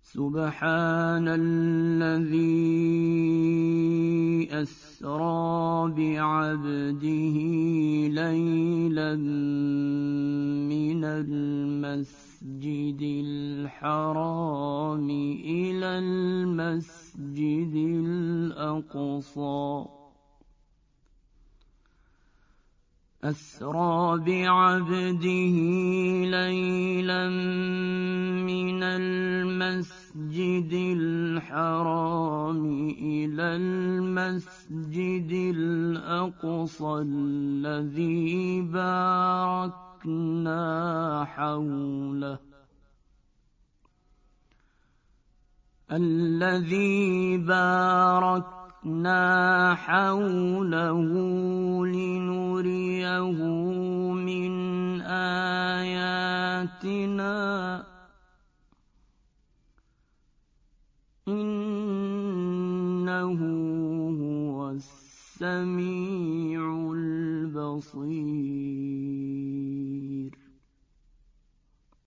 سبحان الذي أسرى بعبده ليلا من المسجد الحرام إلى المسجد الأقصى أسرى بعبده ليلا من المسجد الحرام إلى المسجد الأقصى الذي باركنا حوله لنريه من آياتنا إنه هو السميع البصير.